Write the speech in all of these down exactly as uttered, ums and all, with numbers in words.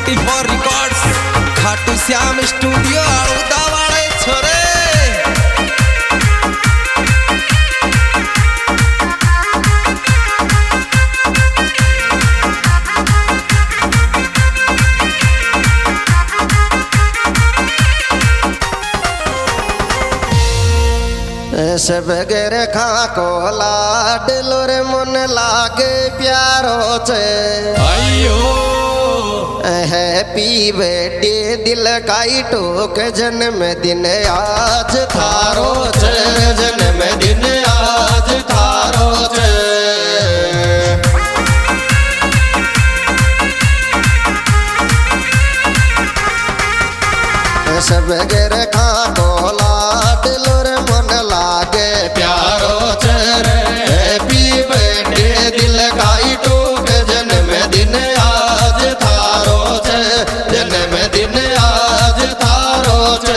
Twenty four records Khatu Shyam studio आड़ूदा वाले छोरे। सब गर खा को लाड लोरे मन लागे प्यारो छे अयो हैप्पी बर्थडे दिल काई टोक जन्म दिन आज थारो छे जन्म दिन आज थारो छे। सब गर खा को लाड लोरे मन लागे प्यारो छे हैप्पी बर्थडे दिल काई टोक जन्म दिन आज थारो छे जन्म दिन आज थारो छे।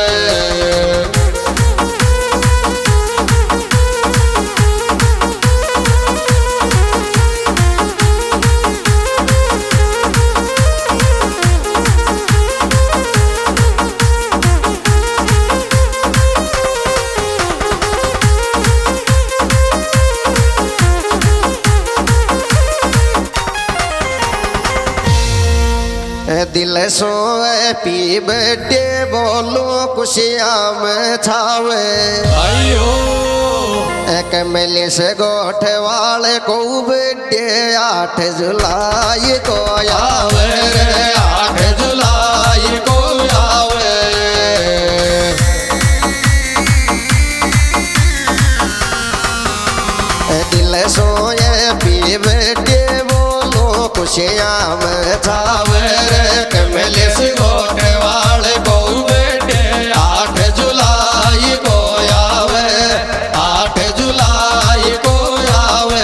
दिल सो हैप्पी बर्थडे बोलो खुशियां में छावे अयो कमले से गोठ वाले को बर्थडे आठ जुलाई को आवे आठ जुलाई को आवे। दिल सो हैप्पी बर्थडे बोलो खुशियां में छावे कमले से गोठ वाले को बर्थडे आठ जुलाई को आवे आठ जुलाई को आवे।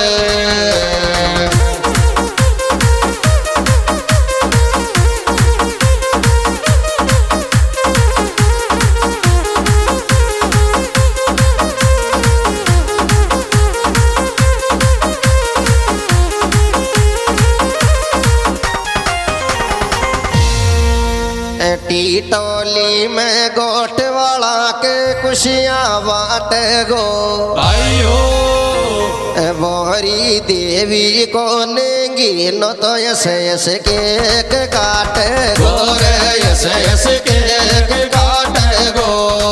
टीटोली में गोट वाला के खुशियां बांट गो अयो बोरी देवी को नेंगी न तो यस यस केक काट गो यस यस केक काट गो।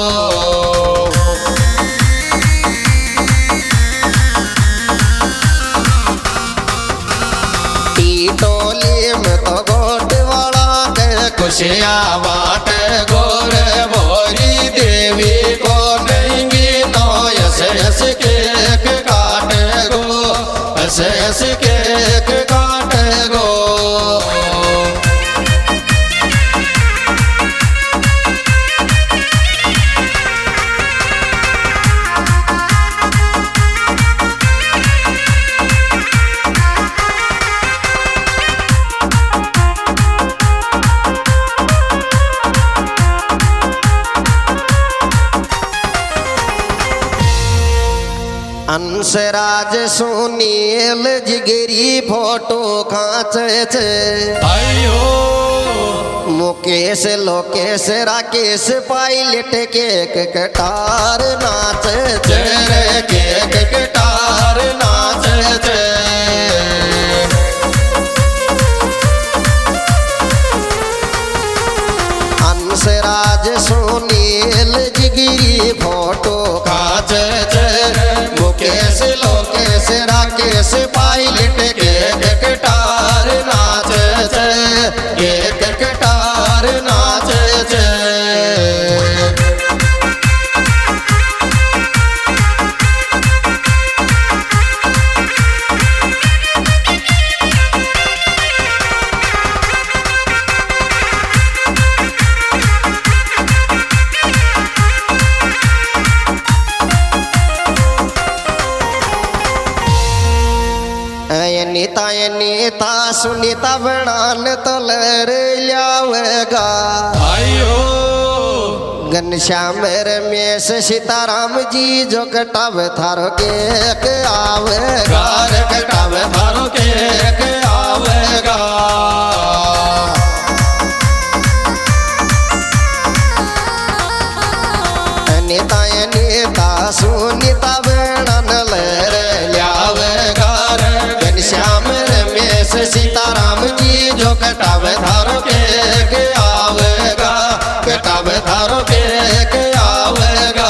टीटोली में तो गोट वाला के खुशियां बांट गोरे बोरी देवी को नेंगी नो यस यस केक काट गो यस यस केक काट गो। अंशराज सुनील जिगरी फोटो खांचे छे अयो मुकेश लोकेश राकेश पायलट केक कटार नाचे छे केक कटार नाचे छे। अंशराज सुनील जिगरी फोटो खांचे छे मुकेश लोकेश राकेश पायलट केक कटार नाचे छे केक कटार नाचे छे। नीता नीता सुनीता बनान तलर लियावेगा अयो घनश्याम रमेश सीताराम जी जो कटावे थारो केक आवेगा कटावे थारो केक आवेगा। थारो के के आवेगा के कब थारो के के आवेगा।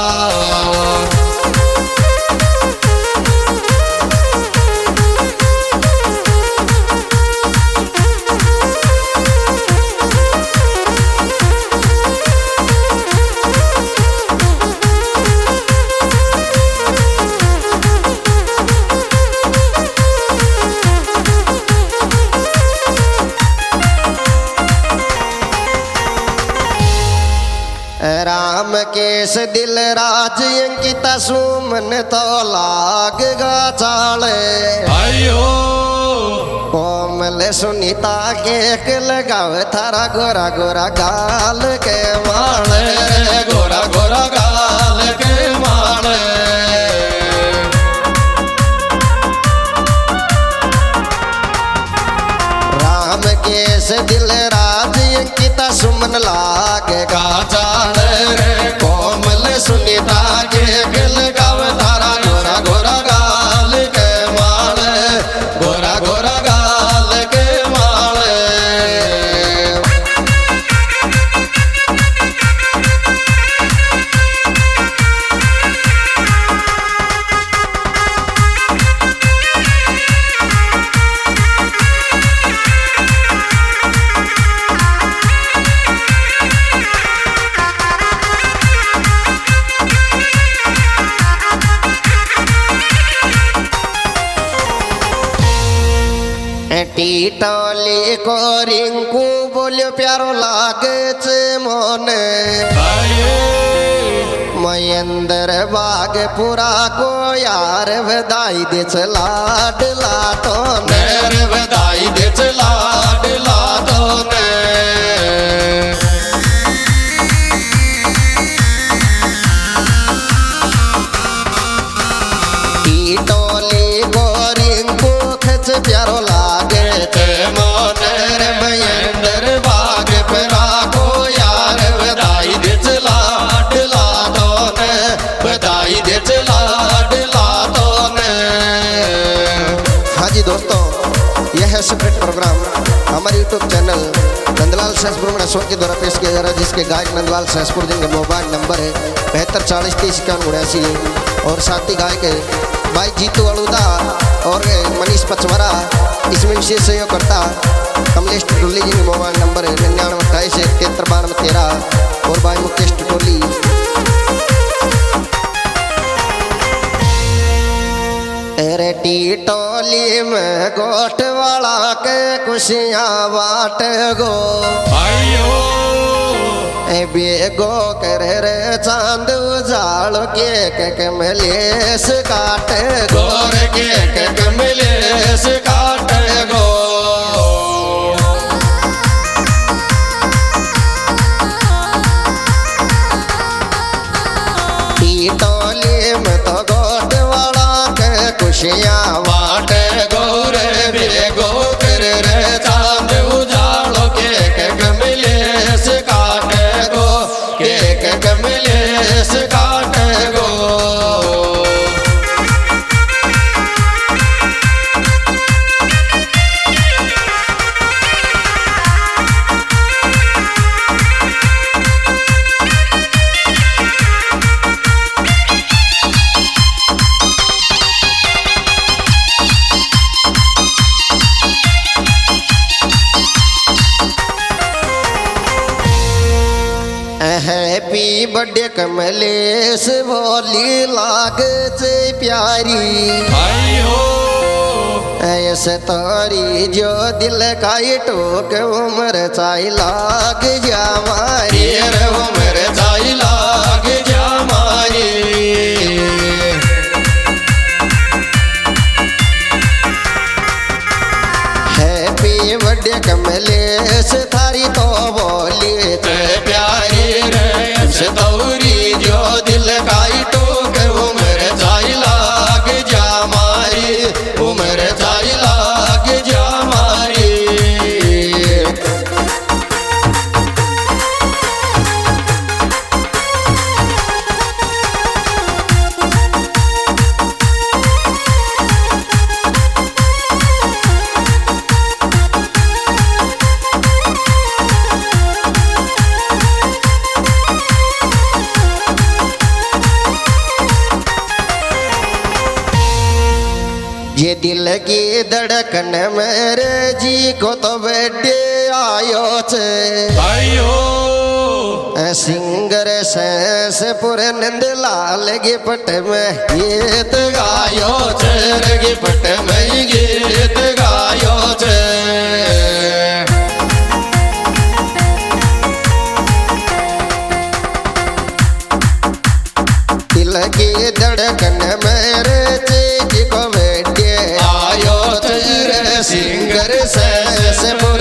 राम केस दिल राज अंकिता सुमन तो लागगा चाले आयो कोमल सुनीता केक लगाव थारा गोरा गोरा गाल के माले गोरा गोरा गाल के माले। राम केस दिल राज अंकिता सुमन लागगा चाले कोमल सुनीता केक लगाव थारा गोरा गोरा गाल के माले गोरा गोरा गाल के माले। टीटोली को रिंकू बोलियो प्यारो लागे चे मोने महेंद्र बाग पूरा को यार बधाई दे लाडला तो नेर बधाई दे लाडला तो ने। टीटोली को रिंकू खच प्यारो लागे मोनेर महेंद्र बाग परा को यार बधाई दे लाडला तो ने बधाई दे लाडला तो ने। हाँ जी दोस्तों, यह है सेपरेट प्रोग्राम हमारे यूट्यूब चैनल नंदलाल सहसपुर में शो के द्वारा पेश किया जा रहा है, जिसके गायक नंदलाल सहसपुर जिनके मोबाइल नंबर है बहत्तर चालीस तीस इक्यावन उन्यासी और साथी गायक है भाई जीतू अड़ूदा और मनीष पचवरा। इसमें विशेष सहयोग करता कमलेश टटोली जी के मोबाइल नंबर है निन्यानवे अट्ठाईस इकहत्तर बानवे तेरह और भाई मुकेश टटोली। अरे टीटोली में गोट वाला के खुशियाँ बाट गो आयो बेगो कर रे चांद उजाड़ के के कमलेश काट गोर के के कमलेश काट गो। टीटोली में तो गोट वाला के खुशियाँ बाट गोर बेगो कर रे चांद उजाड़ के के कमलेश काट के कमलेश काट गो। हैप्पी बर्थडे कमलेश बोली लाग से प्यारी आयो ऐसे तारी जो दिल का टोक उम्र चाई लाग जा मारी रे उम्र चाई लाग जा मारी। हैप्पी बर्थडे कमलेश थारी तो बोली प्यारी रे दौरी जो दिल का टोक उम्र चाई लाग जा मारी उम्र चाई लाग जा मारी। ये दिल की धड़कन मेरे जी को तो बेटे आयो छे आयो सिंगर से पूरे नंद लाल गिफ्ट में गीत गायो छे रे गिफ्ट में गीत गायो छे दिल की धड़कन मेरे जी को बेटे आयो छे रे सिंगर से